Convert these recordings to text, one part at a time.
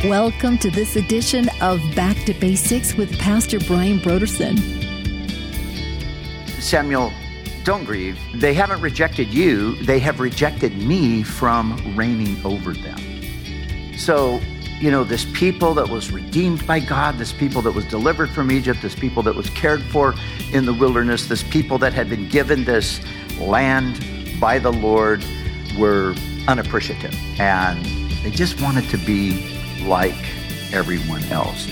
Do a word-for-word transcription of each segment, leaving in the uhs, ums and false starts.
Welcome to this edition of Back to Basics with Pastor Brian Brodersen. Samuel, don't grieve. They haven't rejected you. They have rejected me from reigning over them. So, you know, this people that was redeemed by God, this people that was delivered from Egypt, this people that was cared for in the wilderness, this people that had been given this land by the Lord were unappreciative. And they just wanted to be like everyone else.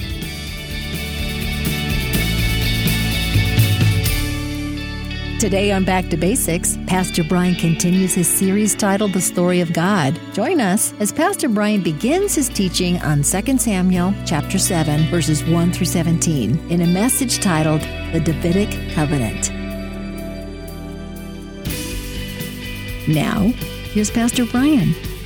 Today on Back to Basics, Pastor Brian continues his series titled The Story of God. Join us as Pastor Brian begins his teaching on Second Samuel chapter seven, verses one through seventeen, in a message titled The Davidic Covenant. Now, here's Pastor Brian.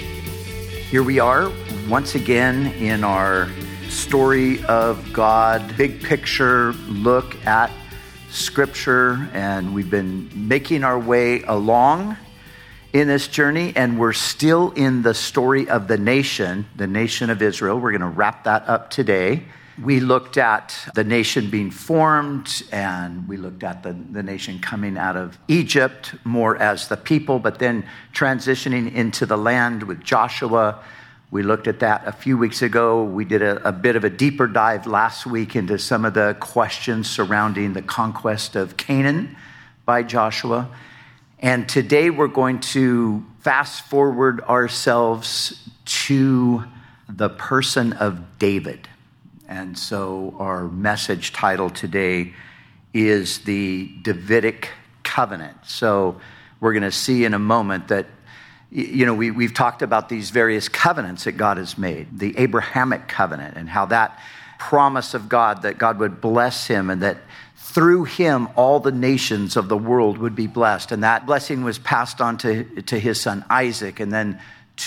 Here we are once again in our story of God, big picture look at Scripture, and we've been making our way along in this journey, and we're still in the story of the nation, the nation of Israel. We're going to wrap that up today. We looked at the nation being formed, and we looked at the, the nation coming out of Egypt more as the people, but then transitioning into the land with Joshua. We looked at that a few weeks ago. We did a, a bit of a deeper dive last week into some of the questions surrounding the conquest of Canaan by Joshua. And today we're going to fast forward ourselves to the person of David. And so our message title today is the Davidic Covenant. So we're going to see in a moment that, you know, we, we've talked about these various covenants that God has made, the Abrahamic covenant, and how that promise of God that God would bless him and that through him all the nations of the world would be blessed. And that blessing was passed on to, to his son Isaac and then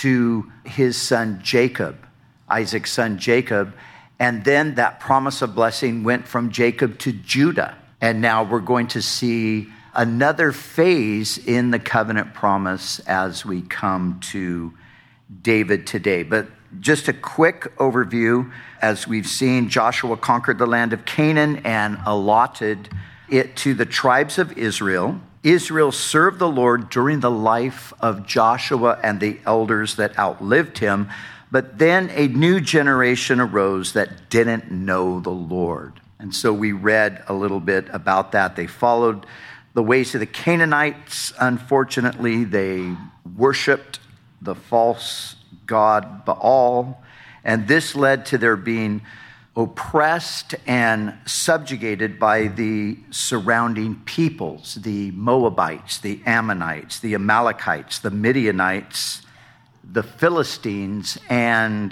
to his son Jacob, Isaac's son Jacob. And then that promise of blessing went from Jacob to Judah. And now we're going to see another phase in the covenant promise as we come to David today. But just a quick overview. As we've seen, Joshua conquered the land of Canaan and allotted it to the tribes of Israel. Israel served the Lord during the life of Joshua and the elders that outlived him. But then a new generation arose that didn't know the Lord. And so we read a little bit about that. They followed the ways of the Canaanites. Unfortunately, they worshiped the false god Baal. And this led to their being oppressed and subjugated by the surrounding peoples, the Moabites, the Ammonites, the Amalekites, the Midianites, the Philistines, and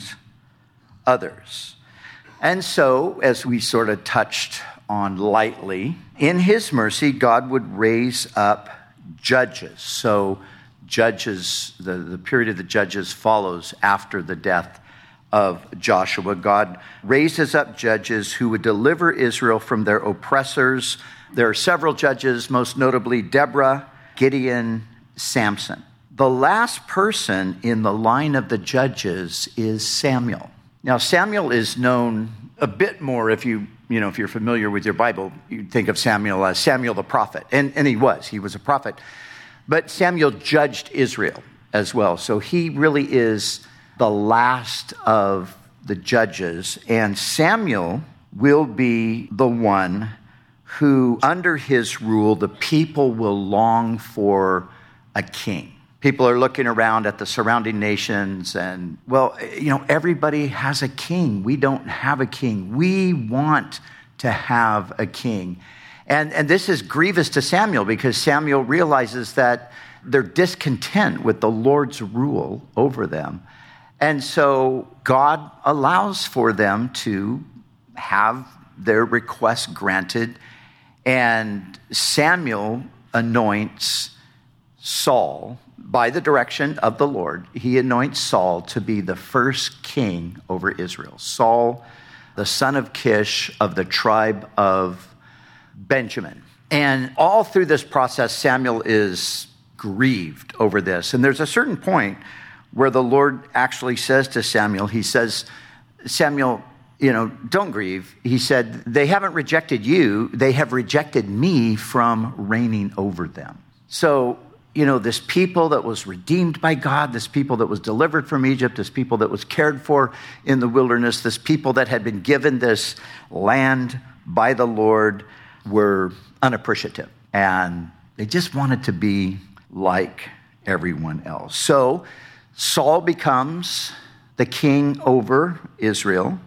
others. And so, as we sort of touched on lightly, in his mercy, God would raise up judges. So judges, the, the period of the judges follows after the death of Joshua. God raises up judges who would deliver Israel from their oppressors. There are several judges, most notably Deborah, Gideon, Samson. The last person in the line of the judges is Samuel. Now, Samuel is known a bit more if you, you know, if you're familiar with your Bible, you think of Samuel as Samuel the prophet. And, and he was, he was a prophet. But Samuel judged Israel as well. So he really is the last of the judges. And Samuel will be the one who, under his rule, the people will long for a king. People are looking around at the surrounding nations and, well, you know, everybody has a king. We don't have a king. We want to have a king. And, and this is grievous to Samuel because Samuel realizes that they're discontent with the Lord's rule over them. And so God allows for them to have their request granted. And Samuel anoints Saul. By the direction of the Lord, he anoints Saul to be the first king over Israel. Saul, the son of Kish of the tribe of Benjamin. And all through this process, Samuel is grieved over this. And there's a certain point where the Lord actually says to Samuel, he says, Samuel, you know, don't grieve. He said, they haven't rejected you. They have rejected me from reigning over them. So, you know, this people that was redeemed by God, this people that was delivered from Egypt, this people that was cared for in the wilderness, this people that had been given this land by the Lord were unappreciative. And they just wanted to be like everyone else. So Saul becomes the king over Israel.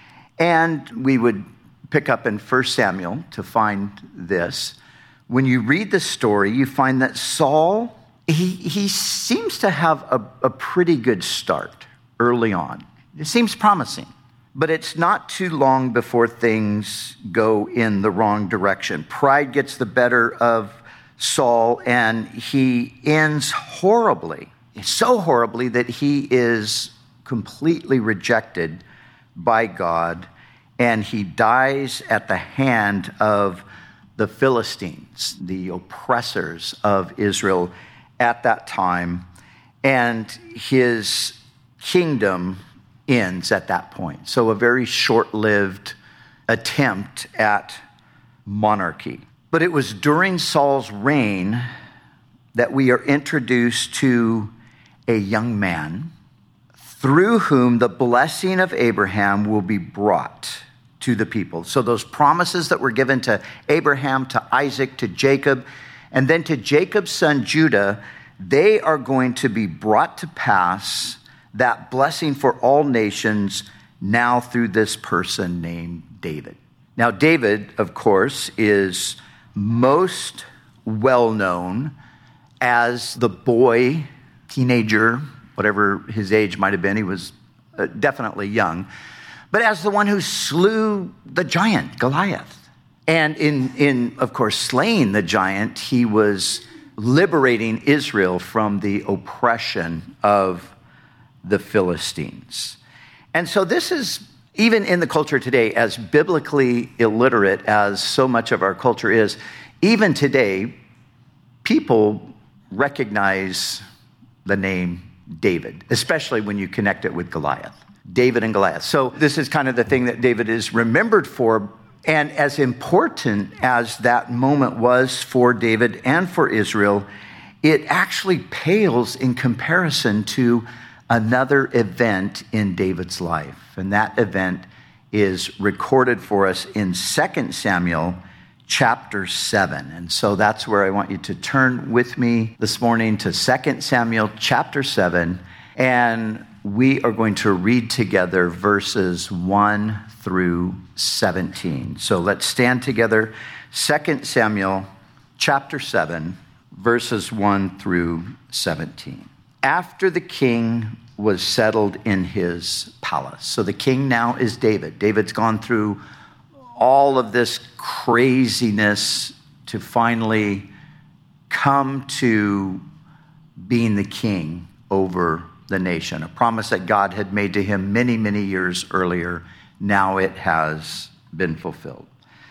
And we would pick up in First Samuel to find this. When you read the story, you find that Saul, he, he seems to have a, a pretty good start early on. It seems promising. But it's not too long before things go in the wrong direction. Pride gets the better of Saul, and he ends horribly, so horribly that he is completely rejected by God, and he dies at the hand of the Philistines, the oppressors of Israel at that time, and his kingdom ends at that point. So a very short-lived attempt at monarchy. But it was during Saul's reign that we are introduced to a young man through whom the blessing of Abraham will be brought to the people. So those promises that were given to Abraham, to Isaac, to Jacob, and then to Jacob's son Judah, they are going to be brought to pass, that blessing for all nations, now through this person named David. Now, David, of course, is most well known as the boy, teenager, whatever his age might have been. He was definitely young, but as the one who slew the giant, Goliath. And in, in, of course, slaying the giant, he was liberating Israel from the oppression of the Philistines. And so this is, even in the culture today, as biblically illiterate as so much of our culture is, even today, people recognize the name David, especially when you connect it with Goliath. David and Goliath. So this is kind of the thing that David is remembered for. And as important as that moment was for David and for Israel, it actually pales in comparison to another event in David's life. And that event is recorded for us in Second Samuel chapter seven. And so that's where I want you to turn with me this morning to Second Samuel chapter seven. And we are going to read together verses one through seventeen. So let's stand together. Second Samuel chapter seven, verses one through seventeen. After the king was settled in his palace. So the king now is David. David's gone through all of this craziness to finally come to being the king over the nation. A promise that God had made to him many, many years earlier. Now it has been fulfilled.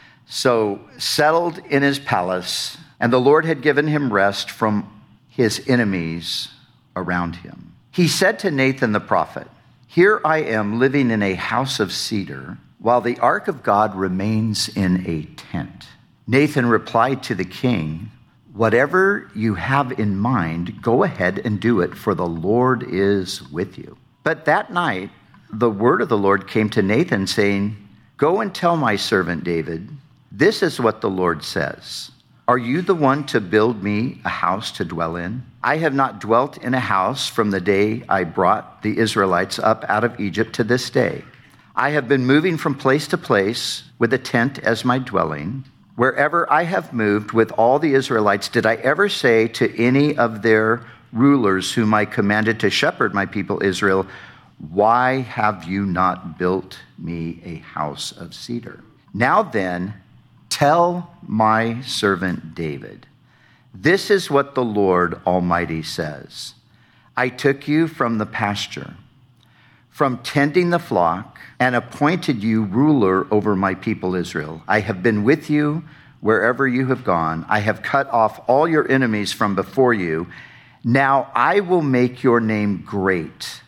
So settled in his palace, and the Lord had given him rest from his enemies around him. He said to Nathan the prophet, "Here I am living in a house of cedar, while the ark of God remains in a tent." Nathan replied to the king, "Whatever you have in mind, go ahead and do it, for the Lord is with you." But that night, the word of the Lord came to Nathan, saying, "Go and tell my servant David, this is what the Lord says. Are you the one to build me a house to dwell in? I have not dwelt in a house from the day I brought the Israelites up out of Egypt to this day. I have been moving from place to place with a tent as my dwelling. Wherever I have moved with all the Israelites, did I ever say to any of their rulers whom I commanded to shepherd my people Israel, 'Why have you not built me a house of cedar?' Now then, tell my servant David, this is what the Lord Almighty says. I took you from the pasture, from tending the flock, and appointed you ruler over my people Israel. I have been with you wherever you have gone. I have cut off all your enemies from before you. Now I will make your name great,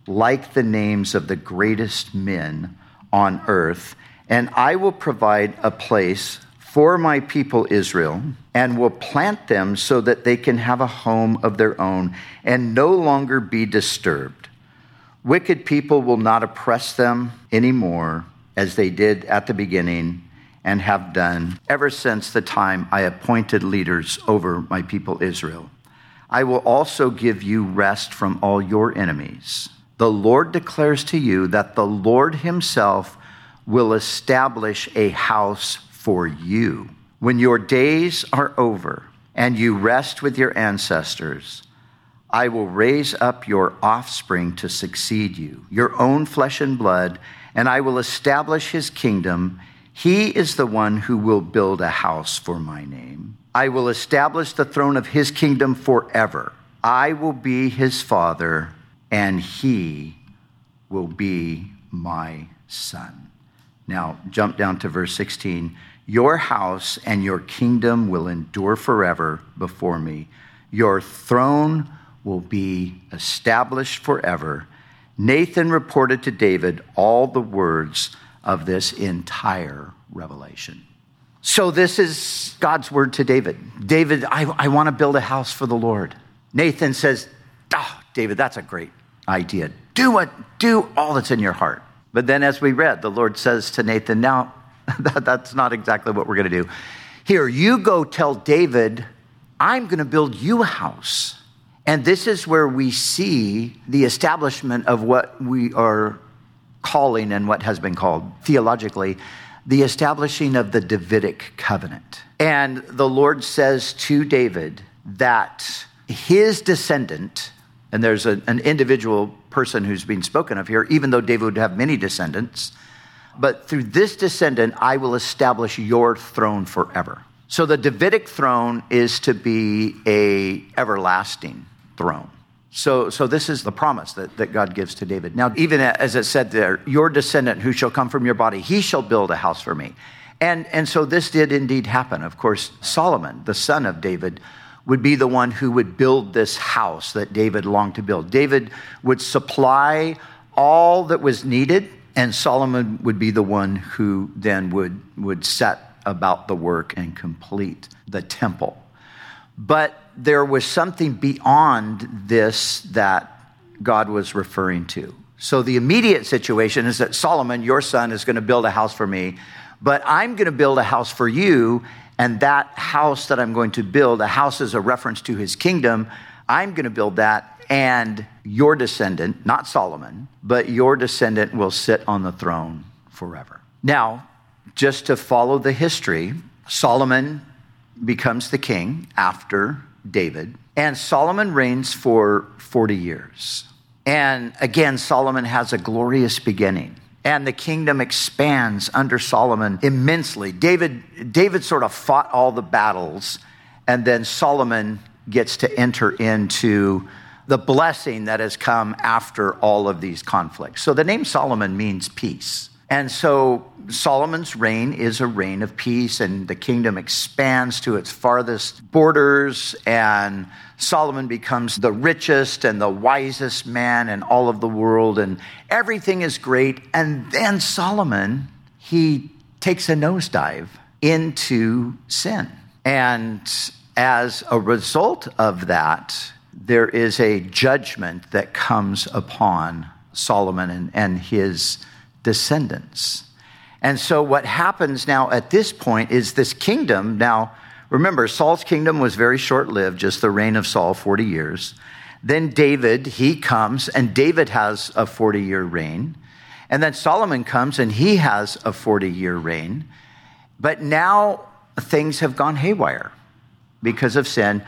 like the names of the greatest men on earth, and I will provide a place for my people Israel, and will plant them so that they can have a home of their own and no longer be disturbed. Wicked people will not oppress them anymore as they did at the beginning and have done ever since the time I appointed leaders over my people Israel. I will also give you rest from all your enemies. The Lord declares to you that the Lord himself will establish a house for you. When your days are over and you rest with your ancestors, I will raise up your offspring to succeed you, your own flesh and blood, and I will establish his kingdom. He is the one who will build a house for my name. I will establish the throne of his kingdom forever. I will be his father, and he will be my son. Now, jump down to verse sixteen. Your house and your kingdom will endure forever before me. Your throne will be established forever. Nathan reported to David all the words of this entire revelation. So this is God's word to David. David, I, I want to build a house for the Lord. Nathan says, oh, David, that's a great idea. Do what, do all that's in your heart. But then as we read, the Lord says to Nathan, now, that, that's not exactly what we're going to do. Here, you go tell David, I'm going to build you a house. And this is where we see the establishment of what we are calling and what has been called theologically, the establishing of the Davidic covenant. And the Lord says to David that his descendant, and there's a, an individual person who's being spoken of here, even though David would have many descendants, but through this descendant, I will establish your throne forever. So the Davidic throne is to be a everlasting throne. So, so this is the promise that, that God gives to David. Now, even as it said there, your descendant who shall come from your body, he shall build a house for me. And, and so this did indeed happen. Of course, Solomon, the son of David, would be the one who would build this house that David longed to build. David would supply all that was needed, and Solomon would be the one who then would, would set about the work and complete the temple. But there was something beyond this that God was referring to. So the immediate situation is that Solomon, your son, is going to build a house for me, but I'm going to build a house for you, and that house that I'm going to build, a house is a reference to his kingdom, I'm going to build that, and your descendant, not Solomon, but your descendant will sit on the throne forever. Now, just to follow the history, Solomon becomes the king after David, and Solomon reigns for forty years. And again, Solomon has a glorious beginning, and the kingdom expands under Solomon immensely. David, David sort of fought all the battles, and then Solomon gets to enter into the blessing that has come after all of these conflicts. So the name Solomon means peace. And so Solomon's reign is a reign of peace, and the kingdom expands to its farthest borders, and Solomon becomes the richest and the wisest man in all of the world, and everything is great. And then Solomon, he takes a nosedive into sin. And as a result of that, there is a judgment that comes upon Solomon and, and his descendants. And so what happens now at this point is this kingdom. Now, remember, Saul's kingdom was very short-lived, just the reign of Saul, forty years. Then David, he comes, and David has a forty-year reign. And then Solomon comes, and he has a forty-year reign. But now things have gone haywire because of sin.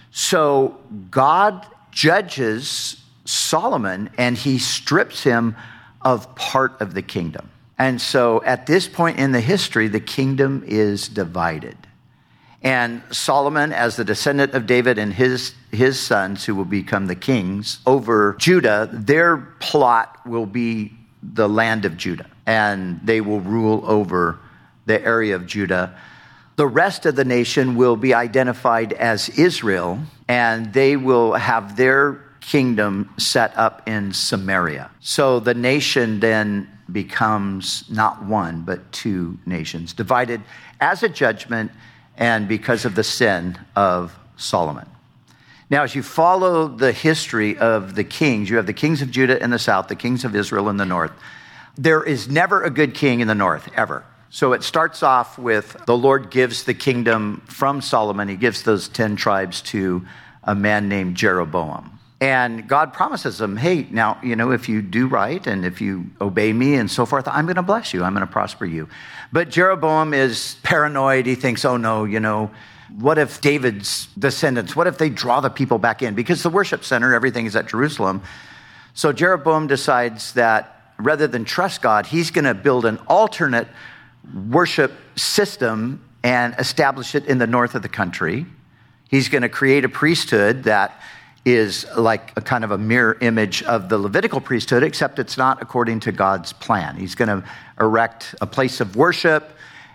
So God judges Solomon, and he strips him of part of the kingdom. And so at this point in the history, the kingdom is divided. And Solomon, as the descendant of David and his, his sons who will become the kings over Judah, their plot will be the land of Judah, and they will rule over the area of Judah. The rest of the nation will be identified as Israel, and they will have their kingdom set up in Samaria. So the nation then becomes not one, but two nations, divided as a judgment and because of the sin of Solomon. Now, as you follow the history of the kings, you have the kings of Judah in the south, the kings of Israel in the north. There is never a good king in the north, ever. So it starts off with the Lord gives the kingdom from Solomon. He gives those ten tribes to a man named Jeroboam. And God promises them, hey, now, you know, if you do right and if you obey me and so forth, I'm going to bless you. I'm going to prosper you. But Jeroboam is paranoid. He thinks, oh, no, you know, what if David's descendants, what if they draw the people back in? Because the worship center, everything is at Jerusalem. So Jeroboam decides that rather than trust God, he's going to build an alternate worship system and establish it in the north of the country. He's going to create a priesthood that is like a kind of a mirror image of the Levitical priesthood, except it's not according to God's plan. He's going to erect a place of worship,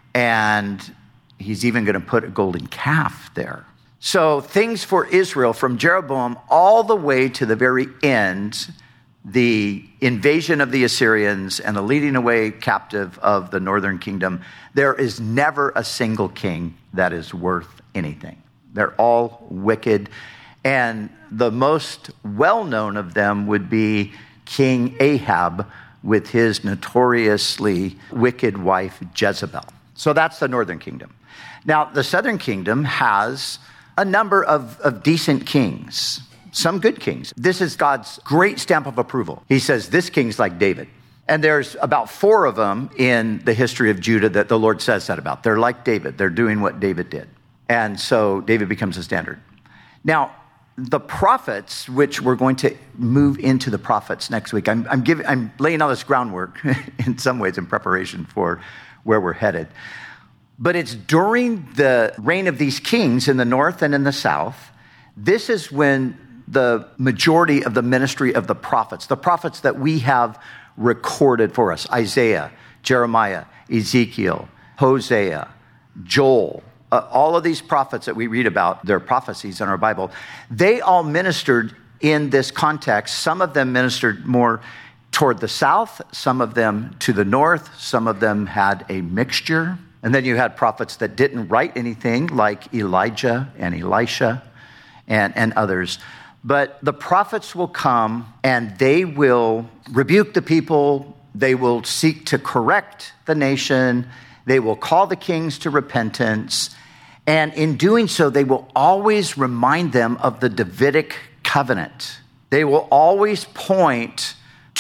and he's even going to put a golden calf there. So things for Israel from Jeroboam all the way to the very end, the invasion of the Assyrians and the leading away captive of the northern kingdom, there is never a single king that is worth anything. They're all wicked. And the most well-known of them would be King Ahab with his notoriously wicked wife Jezebel. So that's the northern kingdom. Now, the southern kingdom has a number of, of decent kings, some good kings. This is God's great stamp of approval. He says, this king's like David. And there's about four of them in the history of Judah that the Lord says that about. They're like David. They're doing what David did. And so David becomes a standard. Now, the prophets, which we're going to move into the prophets next week, I'm, I'm, giving, I'm laying all this groundwork in some ways in preparation for where we're headed. But it's during the reign of these kings in the north and in the south, this is when the majority of the ministry of the prophets, the prophets that we have recorded for us, Isaiah, Jeremiah, Ezekiel, Hosea, Joel, Uh, all of these prophets that we read about, their prophecies in our Bible, they all ministered in this context. Some of them ministered more toward the south, some of them to the north, some of them had a mixture. And then you had prophets that didn't write anything, like Elijah and Elisha and, and others. But the prophets will come and they will rebuke the people. They will seek to correct the nation. They will call the kings to repentance. And in doing so, they will always remind them of the Davidic covenant. They will always point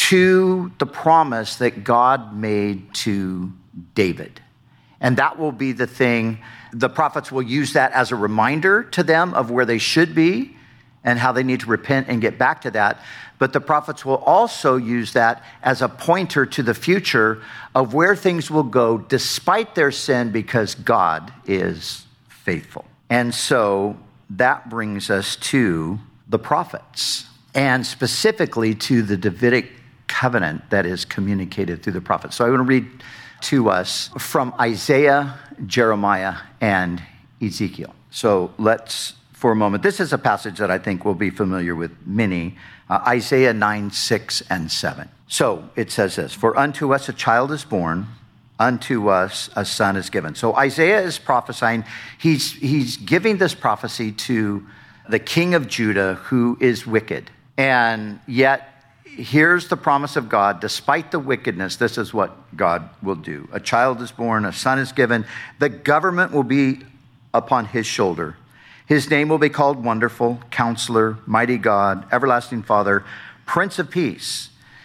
to the promise that God made to David. And that will be the thing. The prophets will use that as a reminder to them of where they should be and how they need to repent and get back to that. But the prophets will also use that as a pointer to the future of where things will go despite their sin, because God is faithful. And so that brings us to the prophets, and specifically to the Davidic covenant that is communicated through the prophets. So I want to read to us from Isaiah, Jeremiah, and Ezekiel. So let's, for a moment, this is a passage that I think will be familiar with many, uh, Isaiah nine, six, and seven. So it says this, "For unto us a child is born, unto us a son is given." So Isaiah is prophesying. He's, he's giving this prophecy to the king of Judah who is wicked. And yet, here's the promise of God. Despite the wickedness, this is what God will do. A child is born, a son is given. The government will be upon his shoulder. His name will be called Wonderful, Counselor, Mighty God, Everlasting Father, Prince of Peace.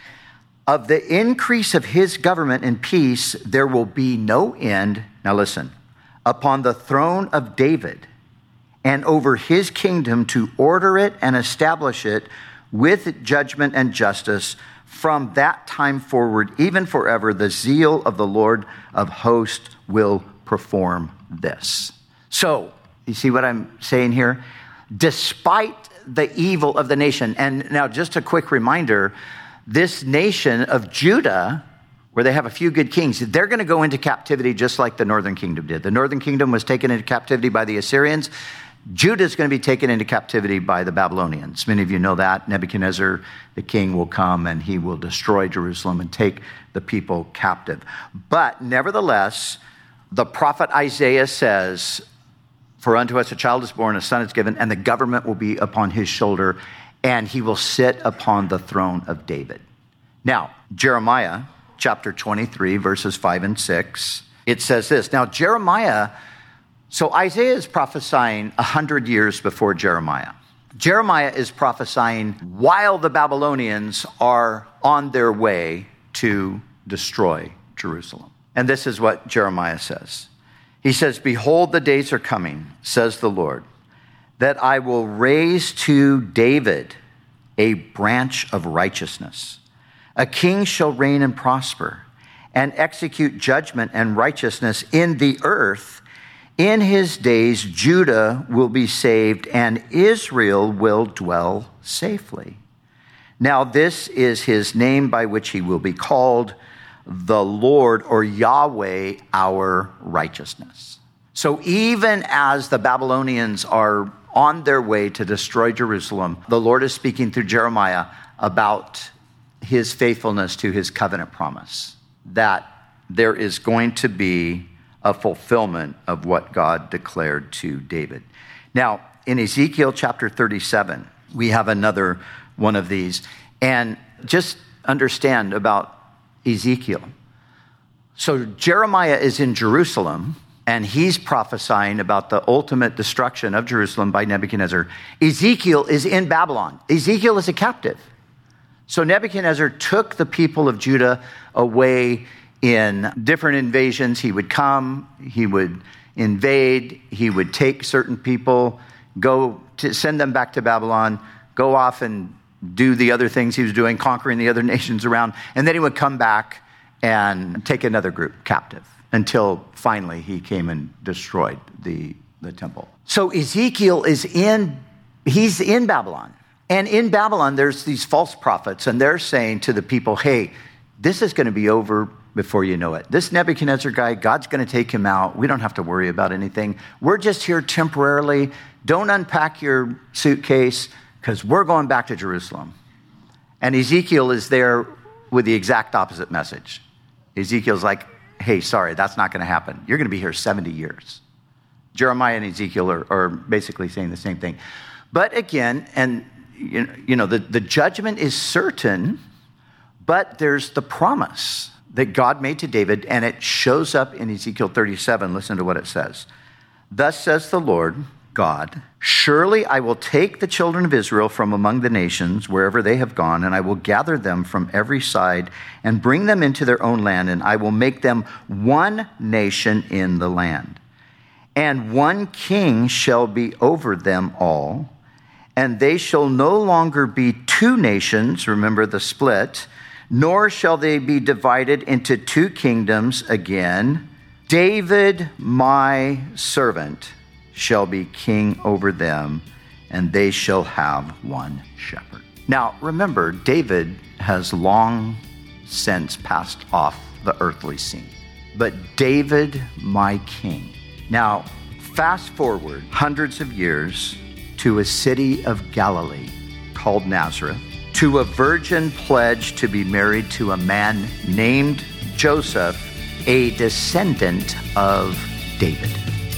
Of the increase of his government and peace, there will be no end. Now listen, upon the throne of David and over his kingdom, to order it and establish it with judgment and justice from that time forward, even forever. The zeal of the Lord of hosts will perform this. So, you see what I'm saying here? Despite the evil of the nation, and now just a quick reminder, this nation of Judah, where they have a few good kings, they're going to go into captivity just like the northern kingdom did. The northern kingdom was taken into captivity by the Assyrians. Judah is going to be taken into captivity by the Babylonians. Many of you know that. Nebuchadnezzar, the king, will come and he will destroy Jerusalem and take the people captive. But nevertheless, the prophet Isaiah says, for unto us a child is born, a son is given, and the government will be upon his shoulder, and he will sit upon the throne of David. Now, Jeremiah chapter twenty-three, verses five and six, it says this. Now, Jeremiah, so Isaiah is prophesying one hundred years before Jeremiah. Jeremiah is prophesying while the Babylonians are on their way to destroy Jerusalem. And this is what Jeremiah says. He says, behold, the days are coming, says the Lord, that I will raise to David a branch of righteousness. A king shall reign and prosper and execute judgment and righteousness in the earth. In his days, Judah will be saved and Israel will dwell safely. Now, this is his name by which he will be called, the Lord, or Yahweh, our righteousness. So even as the Babylonians are on their way to destroy Jerusalem, the Lord is speaking through Jeremiah about his faithfulness to his covenant promise, that there is going to be a fulfillment of what God declared to David. Now, in Ezekiel chapter thirty-seven, we have another one of these. And just understand about Ezekiel. So Jeremiah is in Jerusalem, and he's prophesying about the ultimate destruction of Jerusalem by Nebuchadnezzar. Ezekiel is in Babylon. Ezekiel is a captive. So Nebuchadnezzar took the people of Judah away in different invasions. He would come, he would invade, he would take certain people, go to send them back to Babylon, go off and do the other things he was doing, conquering the other nations around, and then he would come back and take another group captive until finally he came and destroyed the, the temple. So Ezekiel is in, he's in Babylon. And in Babylon, there's these false prophets, and they're saying to the people, hey, this is going to be over before you know it. This Nebuchadnezzar guy, God's going to take him out. We don't have to worry about anything. We're just here temporarily. Don't unpack your suitcase, because we're going back to Jerusalem. And Ezekiel is there with the exact opposite message. Ezekiel's like, hey, sorry, that's not going to happen. You're going to be here seventy years. Jeremiah and Ezekiel are, are basically saying the same thing. But again, and you know, the, the judgment is certain, but there's the promise that God made to David, and it shows up in Ezekiel thirty-seven. Listen to what it says. Thus says the Lord God, surely I will take the children of Israel from among the nations wherever they have gone, and I will gather them from every side and bring them into their own land, and I will make them one nation in the land. And one king shall be over them all, and they shall no longer be two nations, remember the split, nor shall they be divided into two kingdoms again. David, my servant, shall be king over them, and they shall have one shepherd. Now, remember, David has long since passed off the earthly scene. But David, my king. Now, fast forward hundreds of years to a city of Galilee called Nazareth, to a virgin pledged to be married to a man named Joseph, a descendant of David.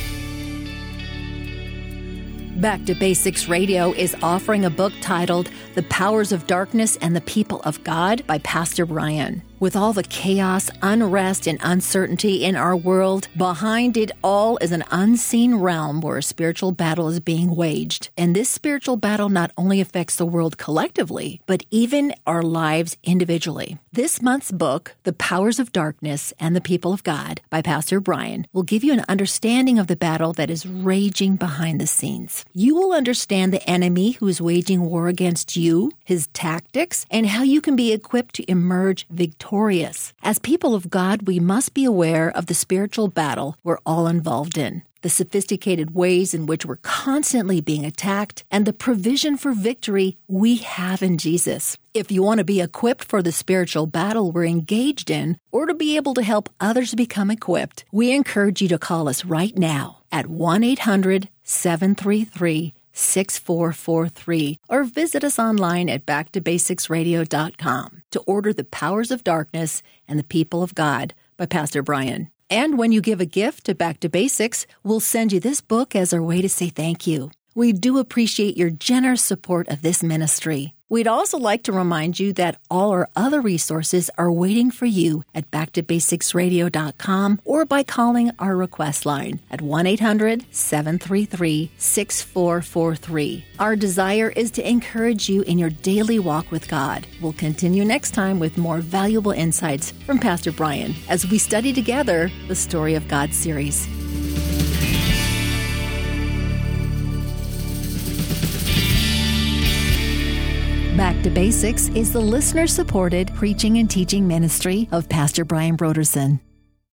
Back to Basics Radio is offering a book titled The Powers of Darkness and the People of God by Pastor Brian. With all the chaos, unrest, and uncertainty in our world, behind it all is an unseen realm where a spiritual battle is being waged. And this spiritual battle not only affects the world collectively, but even our lives individually. This month's book, The Powers of Darkness and the People of God by Pastor Brian, will give you an understanding of the battle that is raging behind the scenes. You will understand the enemy who is waging war against you, his tactics, and how you can be equipped to emerge victorious. As people of God, we must be aware of the spiritual battle we're all involved in, the sophisticated ways in which we're constantly being attacked, and the provision for victory we have in Jesus. If you want to be equipped for the spiritual battle we're engaged in, or to be able to help others become equipped, we encourage you to call us right now at one eight hundred seven three three, six four four three or visit us online at back to basics radio dot com to order The Powers of Darkness and the People of God by Pastor Brian. And when you give a gift to Back to Basics, we'll send you this book as our way to say thank you. We do appreciate your generous support of this ministry. We'd also like to remind you that all our other resources are waiting for you at back to basics radio dot com or by calling our request line at one eight hundred, seven three three, six four four three. Our desire is to encourage you in your daily walk with God. We'll continue next time with more valuable insights from Pastor Brian as we study together the Story of God series. Back to Basics is the listener-supported preaching and teaching ministry of Pastor Brian Brodersen.